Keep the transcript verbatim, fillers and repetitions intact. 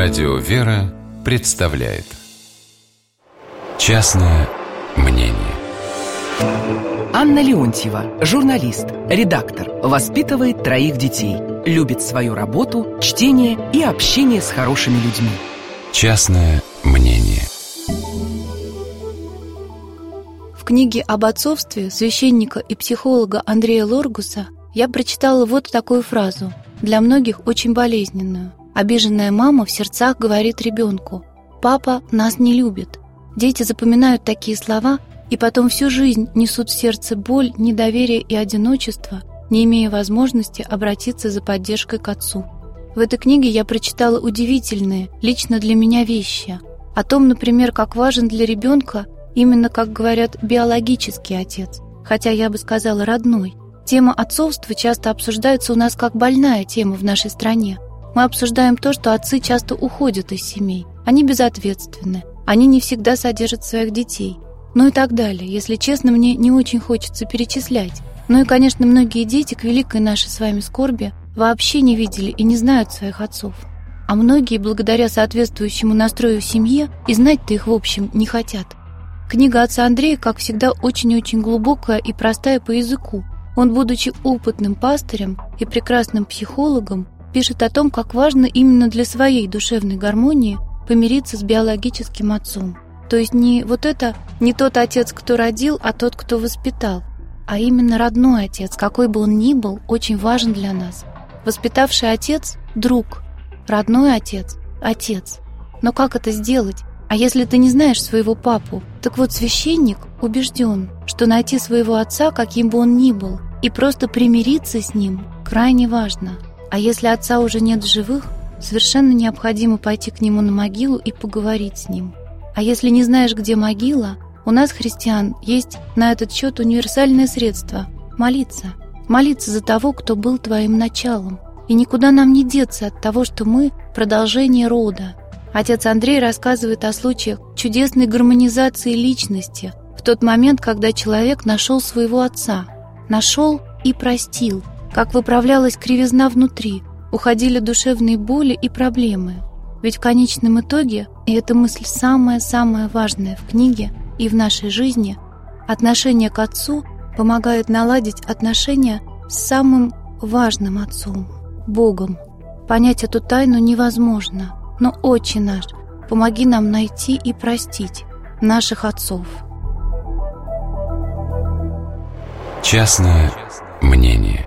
Радио «Вера» представляет «Частное мнение». Анна Леонтьева, журналист, редактор, воспитывает троих детей, любит свою работу, чтение и общение с хорошими людьми. «Частное мнение». В книге об отцовстве священника и психолога Андрея Лоргуса я прочитала вот такую фразу, для многих очень болезненную. Обиженная мама в сердцах говорит ребенку: «Папа нас не любит». Дети запоминают такие слова и потом всю жизнь несут в сердце боль, недоверие и одиночество, не имея возможности обратиться за поддержкой к отцу. В этой книге я прочитала удивительные, лично для меня, вещи. О том, например, как важен для ребенка именно, как говорят, биологический отец, хотя я бы сказала родной. Тема отцовства часто обсуждается у нас как больная тема в нашей стране. Мы обсуждаем то, что отцы часто уходят из семей, они безответственны, они не всегда содержат своих детей, ну и так далее. Если честно, мне не очень хочется перечислять. Ну и, конечно, многие дети, к великой нашей с вами скорби, вообще не видели и не знают своих отцов. А многие, благодаря соответствующему настрою в семье, и знать-то их в общем не хотят. Книга отца Андрея, как всегда, очень-очень глубокая и простая по языку. Он, будучи опытным пастырем и прекрасным психологом, пишет о том, как важно именно для своей душевной гармонии помириться с биологическим отцом. То есть не вот это, не тот отец, кто родил, а тот, кто воспитал, а именно родной отец, какой бы он ни был, очень важен для нас. Воспитавший отец – друг, родной отец – отец. Но как это сделать? А если ты не знаешь своего папу? Так вот, священник убежден, что найти своего отца, каким бы он ни был, и просто примириться с ним крайне важно. А если отца уже нет в живых, совершенно необходимо пойти к нему на могилу и поговорить с ним. А если не знаешь, где могила, у нас, христиан, есть на этот счет универсальное средство – молиться. Молиться за того, кто был твоим началом. И никуда нам не деться от того, что мы – продолжение рода. Отец Андрей рассказывает о случаях чудесной гармонизации личности в тот момент, когда человек нашел своего отца. Нашел и простил. Как выправлялась кривизна внутри, уходили душевные боли и проблемы. Ведь в конечном итоге, и эта мысль самая-самая важная в книге и в нашей жизни, отношение к отцу помогает наладить отношения с самым важным отцом – Богом. Понять эту тайну невозможно, но Отче наш, помоги нам найти и простить наших отцов. Частное мнение.